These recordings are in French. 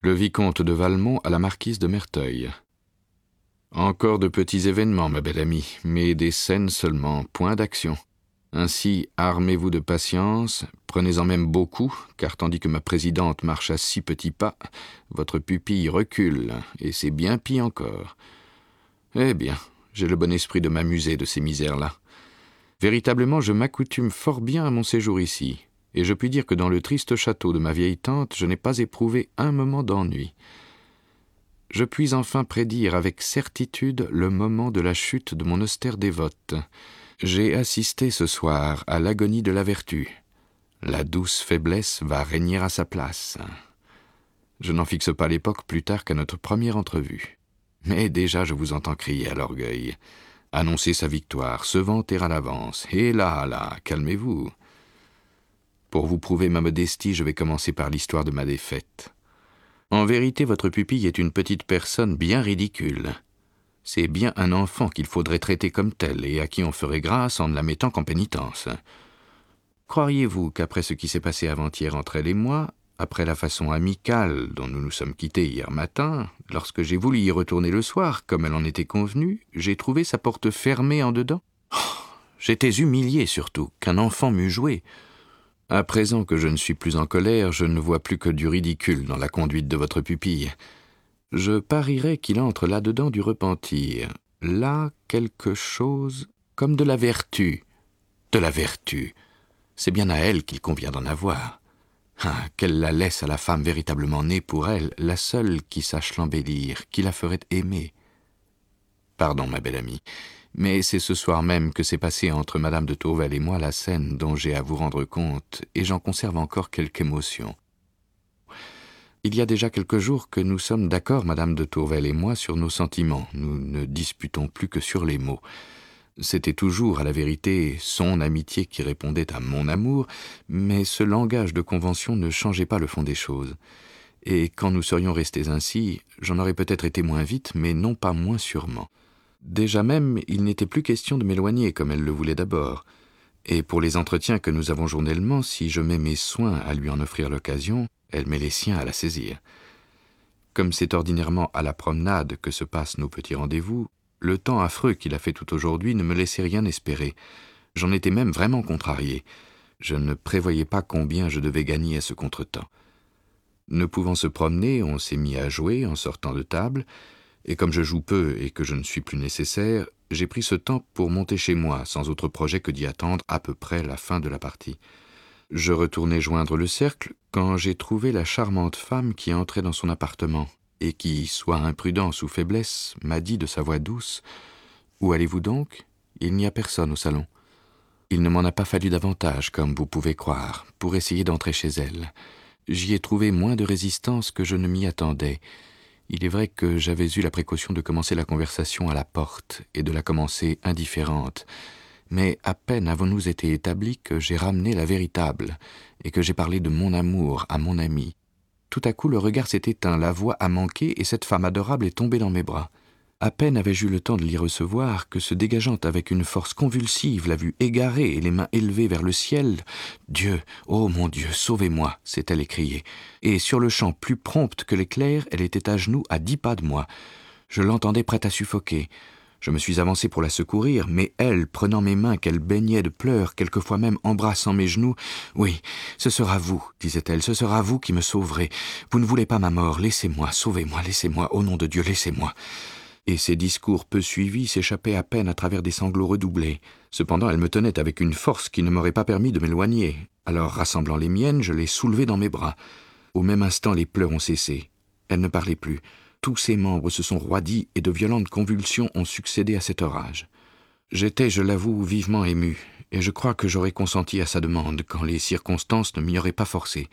Le vicomte de Valmont à la marquise de Merteuil. Encore de petits événements, ma belle amie, mais des scènes seulement, point d'action. Ainsi, armez-vous de patience, prenez-en même beaucoup, car tandis que ma présidente marche à 6 petits pas, votre pupille recule, et c'est bien pis encore. Eh bien, j'ai le bon esprit de m'amuser de ces misères-là. Véritablement, je m'accoutume fort bien à mon séjour ici, et je puis dire que dans le triste château de ma vieille tante, je n'ai pas éprouvé un moment d'ennui. Je puis enfin prédire avec certitude le moment de la chute de mon austère dévote. J'ai assisté ce soir à l'agonie de la vertu. La douce faiblesse va régner à sa place. Je n'en fixe pas l'époque plus tard qu'à notre première entrevue. Mais déjà je vous entends crier à l'orgueil, annoncer sa victoire, se vanter à l'avance. Et là, calmez-vous. Pour vous prouver ma modestie, je vais commencer par l'histoire de ma défaite. En vérité, votre pupille est une petite personne bien ridicule. C'est bien un enfant qu'il faudrait traiter comme tel et à qui on ferait grâce en ne la mettant qu'en pénitence. Croiriez-vous qu'après ce qui s'est passé avant-hier entre elle et moi, après la façon amicale dont nous nous sommes quittés hier matin, lorsque j'ai voulu y retourner le soir, comme elle en était convenue, j'ai trouvé sa porte fermée en dedans? J'étais humilié surtout, qu'un enfant m'eût joué. À présent que je ne suis plus en colère, je ne vois plus que du ridicule dans la conduite de votre pupille. Je parierais qu'il entre là-dedans du repentir. Là, quelque chose comme de la vertu. De la vertu. C'est bien à elle qu'il convient d'en avoir. Ah, qu'elle la laisse à la femme véritablement née pour elle, la seule qui sache l'embellir, qui la ferait aimer. Pardon, ma belle amie, mais c'est ce soir même que s'est passée entre Madame de Tourvel et moi la scène dont j'ai à vous rendre compte, et j'en conserve encore quelque émotion. Il y a déjà quelques jours que nous sommes d'accord, Madame de Tourvel et moi, sur nos sentiments. Nous ne disputons plus que sur les mots. C'était toujours, à la vérité, son amitié qui répondait à mon amour, mais ce langage de convention ne changeait pas le fond des choses. Et quand nous serions restés ainsi, j'en aurais peut-être été moins vite, mais non pas moins sûrement. Déjà même, il n'était plus question de m'éloigner comme elle le voulait d'abord. Et pour les entretiens que nous avons journellement, si je mets mes soins à lui en offrir l'occasion, elle met les siens à la saisir. Comme c'est ordinairement à la promenade que se passent nos petits rendez-vous, le temps affreux qu'il a fait tout aujourd'hui ne me laissait rien espérer. J'en étais même vraiment contrarié. Je ne prévoyais pas combien je devais gagner à ce contretemps. Ne pouvant se promener, on s'est mis à jouer en sortant de table, et comme je joue peu et que je ne suis plus nécessaire, j'ai pris ce temps pour monter chez moi, sans autre projet que d'y attendre à peu près la fin de la partie. Je retournais joindre le cercle quand j'ai trouvé la charmante femme qui entrait dans son appartement et qui, soit imprudence ou faiblesse, m'a dit de sa voix douce « Où allez-vous donc? Il n'y a personne au salon. » Il ne m'en a pas fallu davantage, comme vous pouvez croire, pour essayer d'entrer chez elle. J'y ai trouvé moins de résistance que je ne m'y attendais. Il est vrai que j'avais eu la précaution de commencer la conversation à la porte et de la commencer indifférente. Mais à peine avons-nous été établis que j'ai ramené la véritable et que j'ai parlé de mon amour à mon ami. Tout à coup, le regard s'est éteint, la voix a manqué et cette femme adorable est tombée dans mes bras. À peine avais-je eu le temps de l'y recevoir que, se dégageant avec une force convulsive, la vue égarée et les mains élevées vers le ciel, « Dieu, oh mon Dieu, sauvez-moi » s'est-elle écriée. Et sur-le-champ, plus prompte que l'éclair, elle était à genoux à 10 pas de moi. Je l'entendais prête à suffoquer. Je me suis avancé pour la secourir, mais elle, prenant mes mains qu'elle baignait de pleurs, quelquefois même embrassant mes genoux, « Oui, ce sera vous, disait-elle, ce sera vous qui me sauverez. Vous ne voulez pas ma mort, laissez-moi, sauvez-moi, laissez-moi, au nom de Dieu, laissez-moi. » Et ces discours peu suivis s'échappaient à peine à travers des sanglots redoublés. Cependant, elle me tenait avec une force qui ne m'aurait pas permis de m'éloigner. Alors, rassemblant les miennes, je l'ai soulevée dans mes bras. Au même instant, les pleurs ont cessé. Elle ne parlait plus. Tous ses membres se sont roidis et de violentes convulsions ont succédé à cette orage. J'étais, je l'avoue, vivement ému, et je crois que j'aurais consenti à sa demande quand les circonstances ne m'y auraient pas forcé.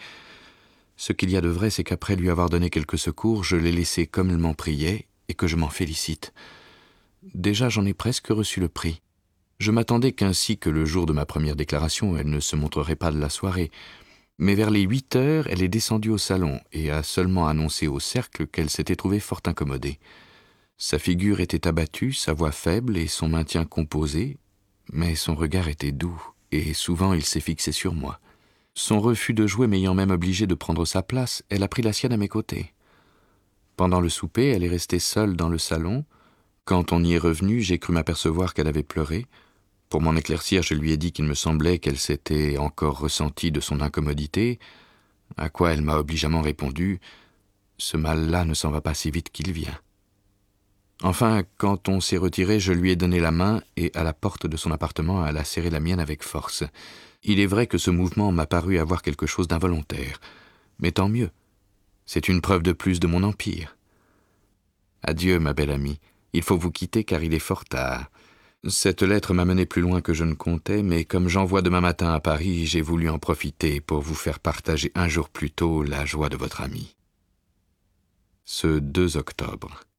Ce qu'il y a de vrai, c'est qu'après lui avoir donné quelques secours, je l'ai laissée comme elle m'en priait, et que je m'en félicite. Déjà, j'en ai presque reçu le prix. Je m'attendais qu'ainsi que le jour de ma première déclaration, elle ne se montrerait pas de la soirée. Mais vers les 8 heures, elle est descendue au salon et a seulement annoncé au cercle qu'elle s'était trouvée fort incommodée. Sa figure était abattue, sa voix faible et son maintien composé, mais son regard était doux, et souvent il s'est fixé sur moi. Son refus de jouer m'ayant même obligé de prendre sa place, elle a pris la sienne à mes côtés. Pendant le souper, elle est restée seule dans le salon. Quand on y est revenu, j'ai cru m'apercevoir qu'elle avait pleuré. Pour m'en éclaircir, je lui ai dit qu'il me semblait qu'elle s'était encore ressentie de son incommodité, à quoi elle m'a obligeamment répondu « Ce mal-là ne s'en va pas si vite qu'il vient ». Enfin, quand on s'est retiré, je lui ai donné la main et, à la porte de son appartement, elle a serré la mienne avec force. Il est vrai que ce mouvement m'a paru avoir quelque chose d'involontaire, mais tant mieux. C'est une preuve de plus de mon empire. Adieu, ma belle amie. Il faut vous quitter car il est fort tard. Cette lettre m'a mené plus loin que je ne comptais, mais comme j'envoie demain matin à Paris, j'ai voulu en profiter pour vous faire partager un jour plus tôt la joie de votre ami. Ce 2 octobre.